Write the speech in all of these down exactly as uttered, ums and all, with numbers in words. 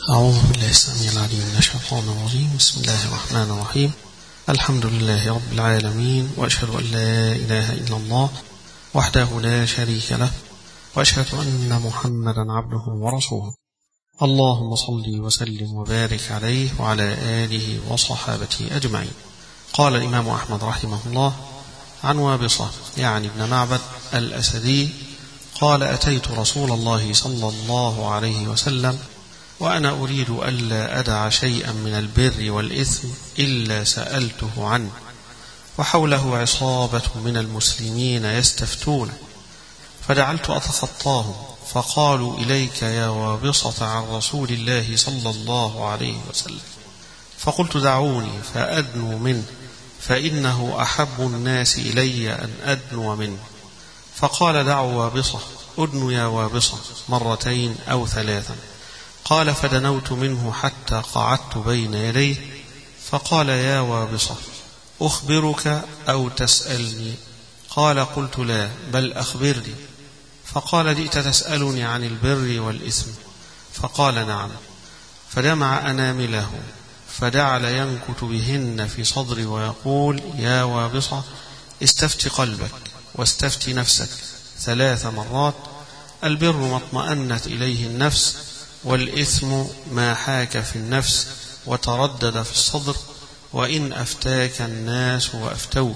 أعوذ بالله السميع العليم من الشيطان الرجيم. بسم الله الرحمن الرحيم. الحمد لله رب العالمين، وأشهد أن لا إله إلا الله وحده لا شريك له، وأشهد أن محمدا عبده ورسوله. اللهم صل وسلم وبارك عليه وعلى آله وصحابته أجمعين. قال الإمام أحمد رحمه الله عن وابصة يعني ابن معبد الأسدي قال: أتيت رسول الله صلى الله عليه وسلم وأنا أريد ألا أدع شيئا من البر والإثم إلا سألته عنه، وحوله عصابة من المسلمين يستفتون، فجعلت أتخطاهم، فقالوا: إليك يا وابصة عن رسول الله صلى الله عليه وسلم. فقلت: دعوني فأدنو منه، فإنه أحب الناس إلي أن أدنو منه. فقال: دعوا وابصة، أدنو يا وابصة مرتين أو ثلاثا. قال: فدنوت منه حتى قعدت بين يديه، فقال: يا وابصة، أخبرك أو تسألني؟ قال: قلت: لا، بل أخبرني. فقال: جئت تسألني عن البر والإثم؟ فقال: نعم. فجمع أنامله فجعل ينكت بهن في صدري ويقول: يا وابصة، استفت قلبك واستفت نفسك ثلاث مرات. البر ما اطمأنت إليه النفس، والإثم ما حاك في النفس وتردد في الصدر، وإن أفتاك الناس وأفتوك.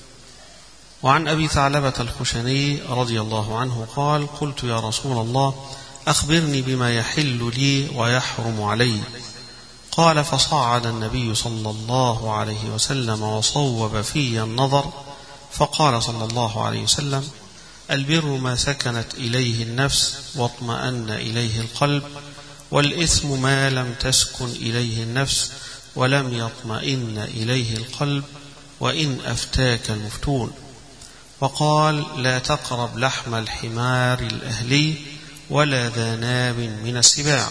وعن أبي ثعلبة الخشني رضي الله عنه قال: قلت: يا رسول الله، أخبرني بما يحل لي ويحرم علي. قال: فصعد النبي صلى الله عليه وسلم وصوب في النظر، فقال صلى الله عليه وسلم: البر ما سكنت إليه النفس واطمأن إليه القلب، والإثم ما لم تسكن إليه النفس ولم يطمئن إليه القلب، وإن أفتاك المفتون. وقال: لا تقرب لحم الحمار الأهلي ولا ذا ناب من السباع.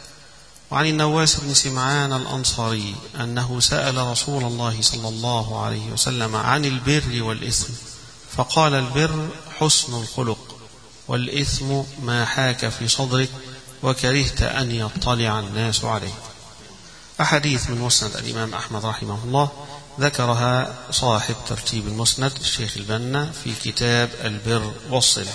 وعن النواس بن سمعان الأنصاري أنه سأل رسول الله صلى الله عليه وسلم عن البر والإثم، فقال: البر حسن الخلق، والإثم ما حاك في صدرك وكرهت أن يطلع الناس عليه. أحاديث من مسند الإمام أحمد رحمه الله ذكرها صاحب ترتيب المسند الشيخ البنا في كتاب البر والصلة.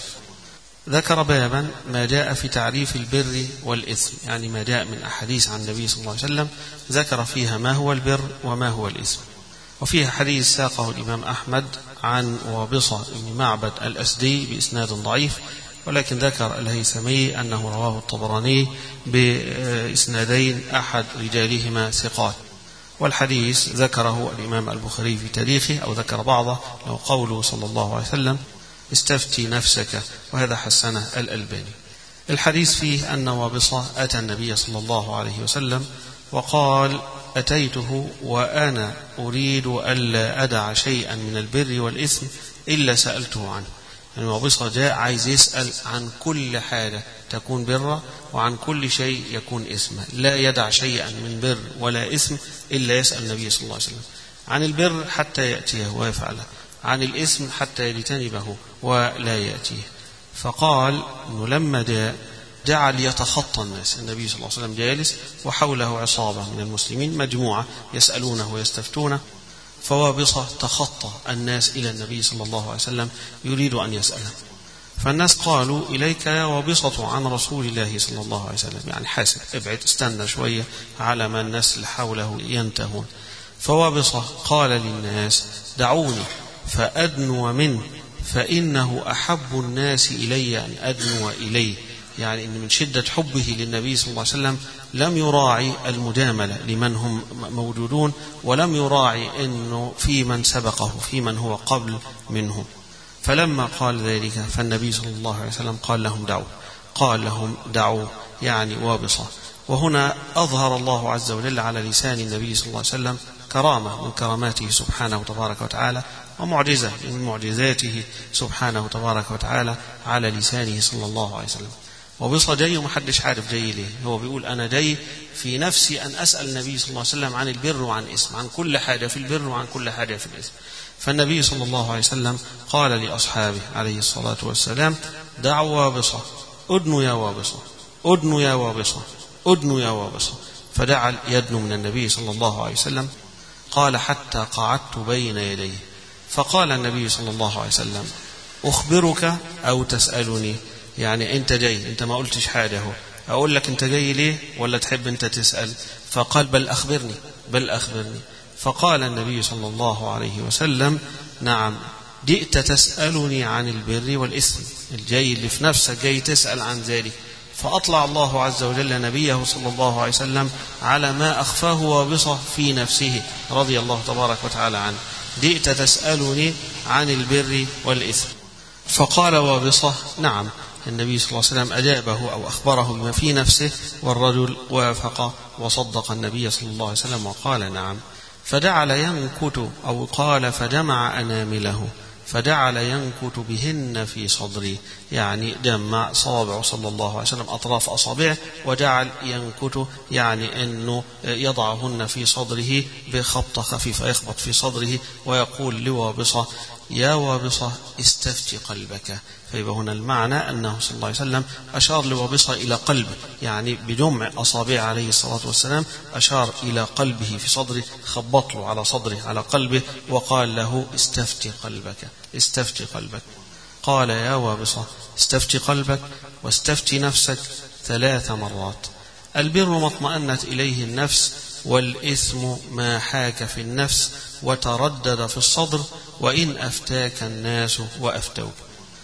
ذكر بابا ما جاء في تعريف البر والإثم، يعني ما جاء من أحاديث عن النبي صلى الله عليه وسلم ذكر فيها ما هو البر وما هو الإثم. وفيها حديث ساقه الإمام أحمد عن وابصة بن معبد الأسدي بإسناد ضعيف، ولكن ذكر الهيثمي أنه رواه الطبراني بإسنادين أحد رجالهما ثقات. والحديث ذكره الإمام البخاري في تاريخه أو ذكر بعضه، له قوله صلى الله عليه وسلم: استفتي نفسك، وهذا حسنه الألباني. الحديث فيه أن وابصة أتى النبي صلى الله عليه وسلم وقال: أتيته وأنا أريد ألا أدع شيئا من البر والإثم إلا سألته عنه. يعني وابصة جاء عايز يسأل عن كل حاجة تكون برة وعن كل شيء يكون إثما، لا يدع شيئا من بر ولا إثم إلا يسأل النبي صلى الله عليه وسلم عن البر حتى يأتيه ويفعله، عن الإثم حتى يجتنبه ولا يأتيه. فقال إنه لما جاء جعل يتخطى الناس، النبي صلى الله عليه وسلم جالس وحوله عصابة من المسلمين مجموعة يسألونه ويستفتونه، فوابصة تخطى الناس إلى النبي صلى الله عليه وسلم يريد أن يسأله. فالناس قالوا: إليك يا وابصة عن رسول الله صلى الله عليه وسلم، يعني حاسب، ابعد، استنى شوية على ما الناس اللي حوله ينتهون. فوابصة قال للناس: دعوني فأدنو منه، فإنه أحب الناس إلي أن أدنو إليه. يعني إن من شدة حبه للنبي صلى الله عليه وسلم لم يراعي المجاملة لمن هم موجودون، ولم يراعي أنه في من سبقه، في من هو قبل منهم. فلما قال ذلك فالنبي صلى الله عليه وسلم قال لهم: دعوا. قال لهم: دعوا يعني وابصة. وهنا أظهر الله عز وجل على لسان النبي صلى الله عليه وسلم كرامة من كراماته سبحانه تبارك وتعالى، ومعجزة من معجزاته سبحانه تبارك وتعالى على لسانه صلى الله عليه وسلم. وابصة جاي ومحدش عارف جاي ليه، هو بيقول: أنا جاي في نفسي أن أسأل النبي صلى الله عليه وسلم عن البر وعن الإثم، عن كل حاجة في البر وعن كل حاجة في الإثم. فالنبي صلى الله عليه وسلم قال لأصحابه عليه الصلاة والسلام: دعوا وابصة، أدنوا يا وابصة، أدنوا يا وابصة أدنو يا وابصة. فدعا يدنو من النبي صلى الله عليه وسلم. قال حتى قعدت بين يديه. فقال النبي صلى الله عليه وسلم أخبرك أو تسألني؟ يعني أنت جاي، أنت ما قلتش حاجة، هو أقول لك أنت جاي ليه ولا تحب أنت تسأل؟ فقال بل أخبرني بل أخبرني. فقال النبي صلى الله عليه وسلم نعم جئت تسألني عن البر والإثم، الجاي اللي في نفسك جاي تسأل عن ذلك. فأطلع الله عز وجل نبيه صلى الله عليه وسلم على ما أخفاه وابصة في نفسه رضي الله تبارك وتعالى عنه. جئت تسألني عن البر والإثم. فقال وابصة نعم. النبي صلى الله عليه وسلم أجابه أو أخبره بما في نفسه، والرجل وافق وصدق النبي صلى الله عليه وسلم وقال نعم. فجعل ينكت أو قال فجمع أنامله، فجعل ينكت بهن في صدري، يعني جمع صابع صلى الله عليه وسلم أطراف أصابعه وجعل ينكت، يعني أنه يضعهن في صدره بخبطة خفيفة، يخبط في صدره ويقول لوابصة يا وابصة استفتي قلبك. فيبقى هنا المعنى أنه صلى الله عليه وسلم أشار لوابصة إلى قلبه، يعني بجمع أصابع عليه الصلاة والسلام أشار إلى قلبه في صدره، خبط له على صدره على قلبه وقال له استفتي قلبك استفتي قلبك. قال يا وابصة استفتي قلبك واستفتي نفسك ثلاث مرات. البر ما اطمأنت إليه النفس، والإثم ما حاك في النفس وتردد في الصدر، وإن أفتاك الناس وأفتوك.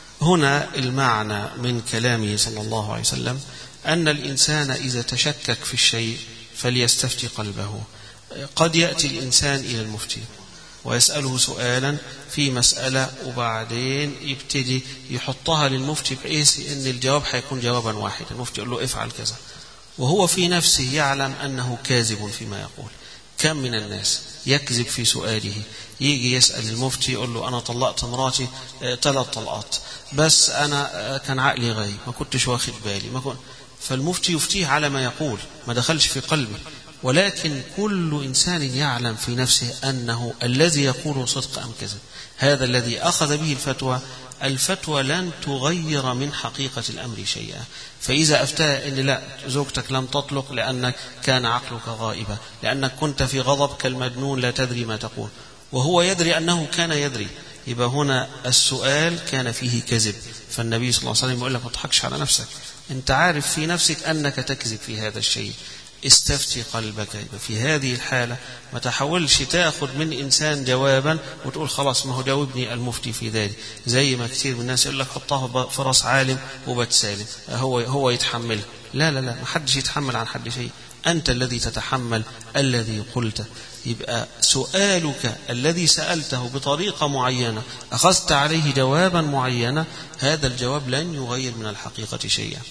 هنا المعنى من كلامه صلى الله عليه وسلم أن الإنسان إذا تشكك في الشيء فليستفتي قلبه. قد يأتي الإنسان إلى المفتي ويسأله سؤالا في مسألة وبعدين يبتدي يحطها للمفتي بحيث أن الجواب حيكون جوابا واحدا. المفتي يقول له افعل كذا وهو في نفسه يعلم أنه كاذب فيما يقول. كم من الناس يكذب في سؤاله، يجي يسأل المفتي يقول له أنا طلقت مراتي ثلاث طلقات بس أنا كان عقلي غايب ما كنتش واخد بالي ما كنت. فالمفتي يفتيه على ما يقول، ما دخلش في قلبه. ولكن كل إنسان يعلم في نفسه أنه الذي يقول صدق أم كذب. هذا الذي أخذ به الفتوى، الفتوى لن تغير من حقيقة الأمر شيئا. فإذا أفتى أن لا زوجتك لم تطلق لأنك كان عقلك غائبا، لأنك كنت في غضب كالمجنون لا تدري ما تقول، وهو يدري أنه كان يدري، يبقى هنا السؤال كان فيه كذب. فالنبي صلى الله عليه وسلم يقول لك ما تضحكش على نفسك، أنت عارف في نفسك أنك تكذب في هذا الشيء، استفتي قلبك. في هذه الحالة ما تحاولش تأخذ من إنسان جوابا وتقول خلاص ما هو جاوبني المفتي في ذلك، زي ما كثير من الناس يقول لك حطها في راس عالم وبتسالم هو هو يتحمل. لا لا لا، ما حدش يتحمل عن حد شيء، أنت الذي تتحمل الذي قلته. يبقى سؤالك الذي سألته بطريقة معينة أخذت عليه جوابا معينا، هذا الجواب لن يغير من الحقيقة شيئا.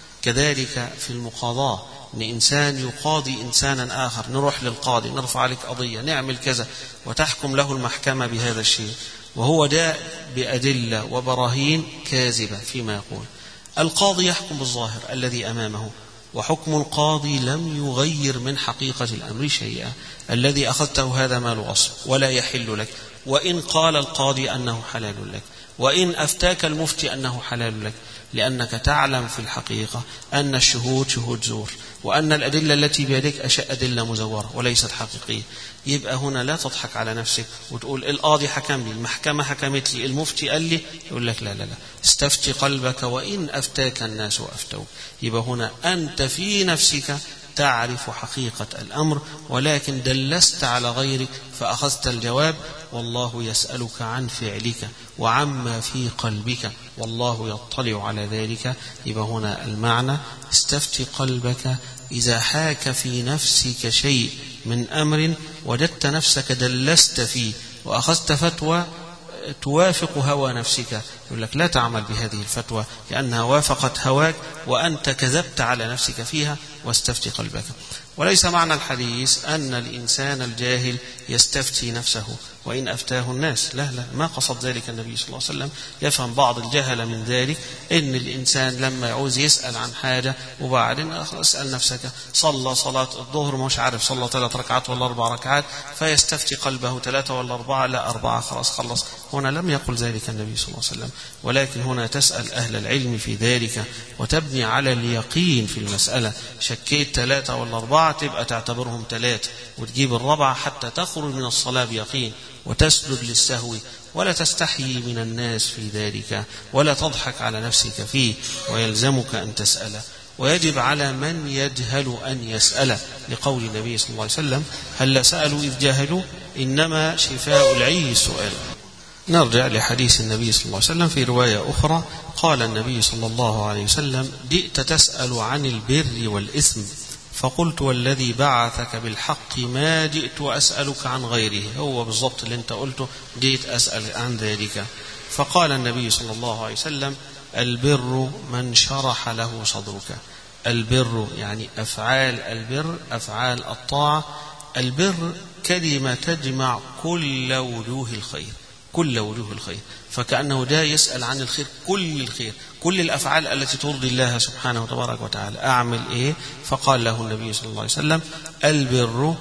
كذلك في المقاضاة، إن إنسان يقاضي إنسانا آخر، نروح للقاضي نرفع عليك قضية نعمل كذا وتحكم له المحكمة بهذا الشيء وهو جاء بأدلة وبراهين كاذبة فيما يقول. القاضي يحكم بالظاهر الذي أمامه، وحكم القاضي لم يغير من حقيقة الأمر شيئا. الذي أخذته هذا مال غصب ولا يحل لك، وإن قال القاضي أنه حلال لك، وإن أفتاك المفتي أنه حلال لك، لأنك تعلم في الحقيقة أن الشهود شهود زور، وأن الأدلة التي بيدك أشياء أدلة مزورة وليست حقيقية. يبقى هنا لا تضحك على نفسك وتقول القاضي حكم لي، المحكمة حكمت لي، المفتي قال لي. يقول لك لا لا لا، استفتي قلبك وإن أفتاك الناس وأفتوك. يبقى هنا أنت في نفسك تعرف حقيقة الأمر، ولكن دلست على غيرك فأخذت الجواب، والله يسألك عن فعلك وعما في قلبك والله يطلع على ذلك. يبقى هنا المعنى استفتي قلبك إذا حاك في نفسك شيء من أمر وجدت نفسك دلست فيه وأخذت فتوى توافق هوى نفسك، يقول لك لا تعمل بهذه الفتوى لأنها وافقت هواك وأنت كذبت على نفسك فيها، واستفتي قلبك. وليس معنى الحديث أن الإنسان الجاهل يستفتي نفسه وإن أفتاه الناس، لا لا، ما قصد ذلك النبي صلى الله عليه وسلم. يفهم بعض الجهل من ذلك إن الإنسان لما يعوز يسأل عن حاجة وبعدين اسأل نفسك صلى صلاة الظهر مش عارف صلى ثلاث ركعات ولا أربع ركعات فيستفتي قلبه ثلاثة ولا أربعة، لا أربعة خلاص خلص. هنا لم يقل ذلك النبي صلى الله عليه وسلم، ولكن هنا تسأل أهل العلم في ذلك وتبني على اليقين في المسألة. شكيت ثلاثة ولا أربعة تبقى تعتبرهم ثلاثة وتجيب الرابعة حتى تخرج من الصلاة بيقين وتسجد للسهو، ولا تستحيي من الناس في ذلك ولا تضحك على نفسك فيه، ويلزمك أن تسأل، ويجب على من يجهل أن يسأل، لقول النبي صلى الله عليه وسلم: هل سألوا إذ جاهلوا، إنما شفاء العي السؤال. نرجع لحديث النبي صلى الله عليه وسلم في رواية أخرى، قال النبي صلى الله عليه وسلم: جئت تسأل عن البر والإثم، فقلت والذي بعثك بالحق ما جئت أسألك عن غيره. هو بالضبط اللي انت قلته، جئت أسأل عن ذلك. فقال النبي صلى الله عليه وسلم: البر من شرح له صدرك. البر يعني أفعال البر، أفعال الطاعة. البر كلمة تجمع كل وجوه الخير، كل وجوه الخير، فكأنه جاء يسأل عن الخير، كل الخير، كل الأفعال التي ترضي الله سبحانه وتبارك وتعالى. أعمل إيه؟ فقال له النبي صلى الله عليه وسلم: البر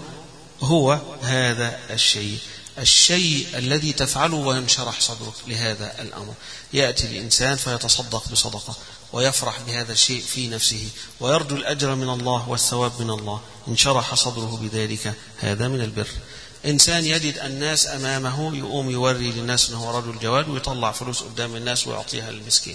هو هذا الشيء، الشيء الذي تفعله وينشرح صدرك لهذا الأمر. يأتي الإنسان فيتصدق بصدقة ويفرح بهذا الشيء في نفسه ويرجو الأجر من الله والثواب من الله، انشرح صدره بذلك، هذا من البر. إنسان يجد الناس أمامه يقوم يوري للناس أنه رجل جواد ويطلع فلوس قدام الناس ويعطيها للمسكين،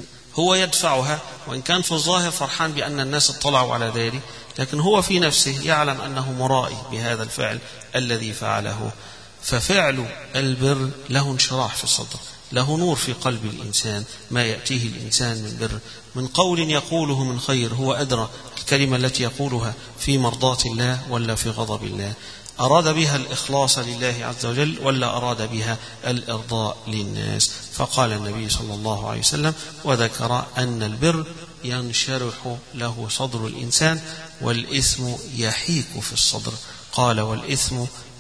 هو يدفعها وإن كان في الظاهر فرحان بأن الناس اطلعوا على ذلك، لكن هو في نفسه يعلم أنه مرائي بهذا الفعل الذي فعله. ففعل البر له انشراح في الصدر، له نور في قلب الإنسان، ما يأتيه الإنسان من بر، من قول يقوله من خير، هو أدرى الكلمة التي يقولها في مرضاة الله ولا في غضب الله، أراد بها الإخلاص لله عز وجل ولا أراد بها الإرضاء للناس. فقال النبي صلى الله عليه وسلم وذكر أن البر ينشرح له صدر الإنسان والإثم يحيك في الصدر. قال: والإثم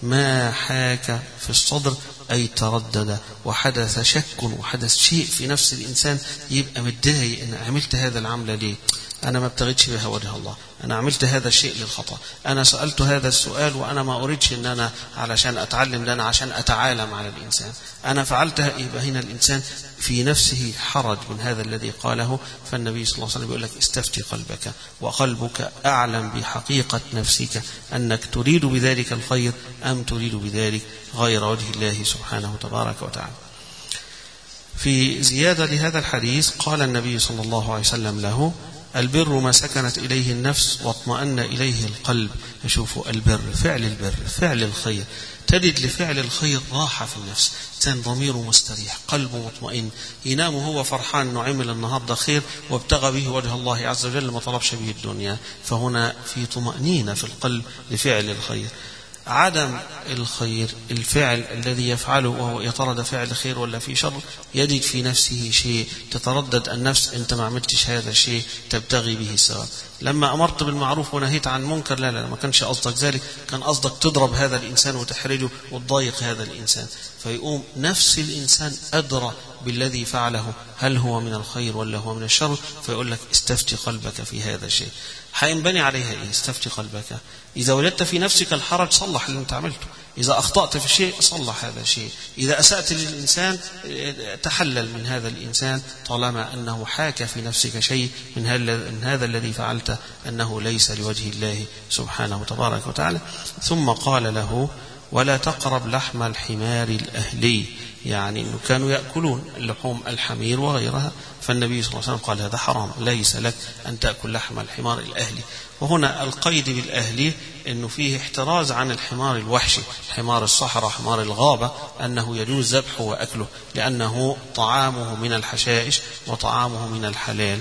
ما حاك في الصدر، أي تردد وحدث شك وحدث شيء في نفس الإنسان، يبقى متضايق أنا عملت هذا العمل ليه؟ أنا ما ابتغيتش بها وجه الله، أنا عملت هذا الشيء للخطأ، أنا سألت هذا السؤال وأنا ما أريدش أن أنا علشان أتعلم، لأنا عشان أتعالم على الإنسان، أنا فعلتها. يبقى هنا الإنسان في نفسه حرج من هذا الذي قاله. فالنبي صلى الله عليه وسلم يقول لك: استفتي قلبك، وقلبك أعلم بحقيقة نفسك أنك تريد بذلك الخير أم تريد بذلك غير وجه الله سبحانه تبارك وتعالى. في زيادة لهذا الحديث قال النبي صلى الله عليه وسلم له: البر ما سكنت إليه النفس واطمأن إليه القلب. يشوفوا البر، فعل البر، فعل الخير، تجد لفعل الخير راحة في النفس، كان ضميره مستريح، قلبه مطمئن، ينام هو فرحان أنه عمل النهاردة خير وابتغى به وجه الله عز وجل، ما طلبش به الدنيا، فهنا في طمأنينة في القلب لفعل الخير. عدم الخير، الفعل الذي يفعله وهو يتردد فعل خير ولا في شر، يجد في نفسه شيء، تتردد النفس، أنت ما عملتش هذا الشيء تبتغي به الثواب. لما أمرت بالمعروف ونهيت عن المنكر، لا لا ما كانش قصدك ذلك، كان قصدك تضرب هذا الإنسان وتحرجه وتضايق هذا الإنسان. فيقوم نفس الإنسان أدرى بالذي فعله هل هو من الخير ولا هو من الشر، فيقول لك: استفتي قلبك في هذا الشيء. هينبني عليها إيه؟ استفتي قلبك. إذا وجدت في نفسك الحرج صلح اللي أنت عملته، إذا أخطأت في شيء صلح هذا الشيء، إذا أسأت للإنسان تحلل من هذا الإنسان، طالما أنه حاك في نفسك شيء من هذا الذي فعلت أنه ليس لوجه الله سبحانه تبارك وتعالى. ثم قال له: ولا تقرب لحم الحمار الأهلي، يعني أنه كانوا يأكلون لحوم الحمير وغيرها، فالنبي صلى الله عليه وسلم قال: هذا حرام، ليس لك أن تأكل لحم الحمار الأهلي. وهنا القيد بالأهلي أنه فيه احتراز عن الحمار الوحشي، حمار الصحراء، حمار الغابة، أنه يجوز ذبحه وأكله لأنه طعامه من الحشائش وطعامه من الحلال.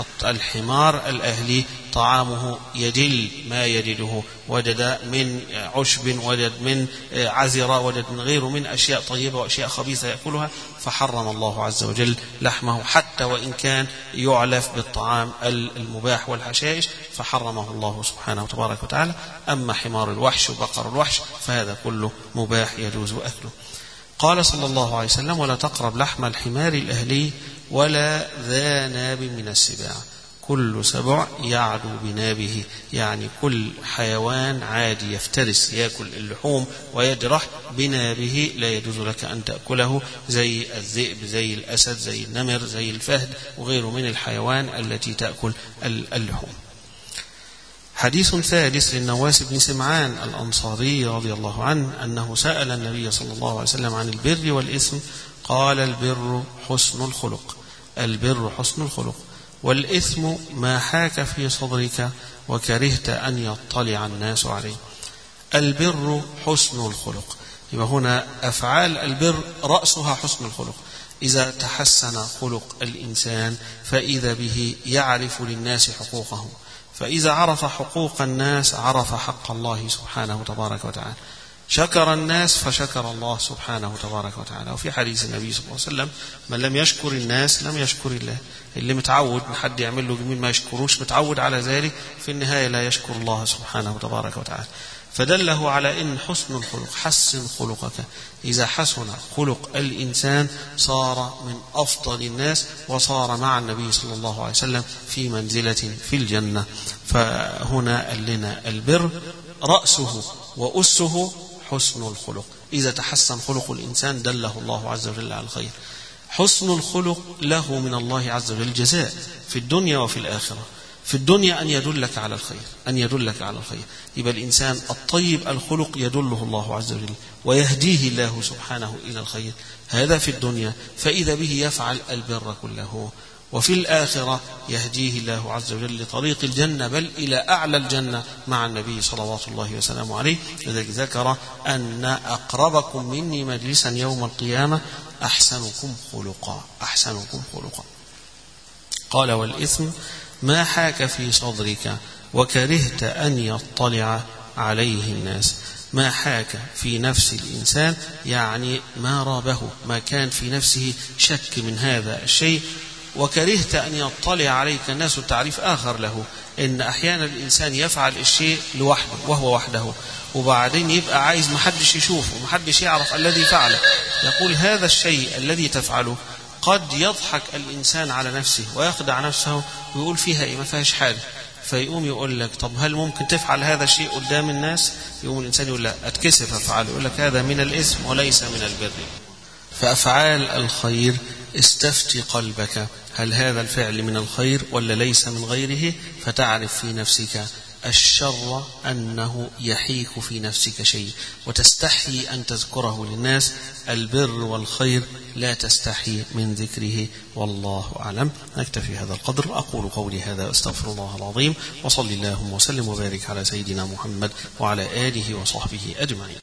الحمار الأهلي طعامه يجل ما يجده، وجد من عشب، وجد من عزرة، وجد من غيره من أشياء طيبة وأشياء خبيثة يأكلها، فحرم الله عز وجل لحمه، حتى وإن كان يعلف بالطعام المباح والحشائش فحرمه الله سبحانه وتبارك وتعالى. أما حمار الوحش وبقر الوحش فهذا كله مباح يجوز أكله. قال صلى الله عليه وسلم: ولا تقرب لحم الحمار الأهلي ولا ذا ناب من السباع. كل سبع يعدو بنابه، يعني كل حيوان عادي يفترس يأكل اللحوم ويجرح بنابه لا يجوز لك أن تأكله، زي الذئب زي الأسد زي النمر زي الفهد وغيره من الحيوان التي تأكل اللحوم. حديث ثالث للنواس بن سمعان الأنصاري رضي الله عنه أنه سأل النبي صلى الله عليه وسلم عن البر والإثم، قال البر حسن الخلق، البر حسن الخلق، والإثم ما حاك في صدرك وكرهت أن يطلع الناس عليه. البر حسن الخلق، يبقى هنا أفعال البر رأسها حسن الخلق. إذا تحسن خلق الإنسان فإذا به يعرف للناس حقوقهم، فإذا عرف حقوق الناس عرف حق الله سبحانه تبارك وتعالى، شكر الناس فشكر الله سبحانه تبارك وتعالى. وفي حديث النبي صلى الله عليه وسلم: من لم يشكر الناس لم يشكر الله. اللي متعود من حد يعمل له جميل ما يشكروش، متعود على ذلك، في النهاية لا يشكر الله سبحانه تبارك وتعالى. فدله على إن حسن الخلق، حسن خلقك. إذا حسن خلق الإنسان صار من أفضل الناس وصار مع النبي صلى الله عليه وسلم في منزلة في الجنة. فهنا قال لنا البر رأسه وأسه حسن الخلق. إذا تحسن خلق الإنسان دله الله عز وجل على الخير. حسن الخلق له من الله عز وجل جزاء في الدنيا وفي الآخرة. في الدنيا أن يدلك على الخير، أن يدلك على الخير. يبقى الإنسان الطيب الخلق يدله الله عز وجل ويهديه الله سبحانه إلى الخير، هذا في الدنيا، فإذا به يفعل البر كله. وفي الآخرة يهديه الله عز وجل لطريق الجنة، بل إلى أعلى الجنة مع النبي صلوات الله وسلامه عليه. لذلك ذكر أن أقربكم مني مجلسا يوم القيامة أحسنكم خلقا، أحسنكم خلقا. قال: والإثم ما حاك في صدرك وكرهت أن يطلع عليه الناس. ما حاك في نفس الإنسان يعني ما رابه، ما كان في نفسه شك من هذا الشيء، وكرهت أن يطلع عليك الناس. تعريف آخر له إن أحيانا الإنسان يفعل الشيء لوحده وهو وحده، وبعدين يبقى عايز محدش يشوفه ومحدش يعرف الذي فعله. يقول هذا الشيء الذي تفعله قد يضحك الإنسان على نفسه ويخدع نفسه ويقول فيها إيه، ما فيهاش حاجة، فيقوم يقول لك طب هل ممكن تفعل هذا الشيء قدام الناس؟ يقوم الإنسان يقول لا، أتكسف أفعله. يقول لك هذا من الإثم وليس من البر. فأفعال الخير استفتي قلبك، هل هذا الفعل من الخير ولا ليس من غيره؟ فتعرف في نفسك الشر أنه يحيك في نفسك شيء وتستحي أن تذكره للناس. البر والخير لا تستحي من ذكره. والله أعلم. نكتفي هذا القدر. أقول قولي هذا أستغفر الله العظيم، وصلي اللهم وسلم وبارك على سيدنا محمد وعلى آله وصحبه أجمعين.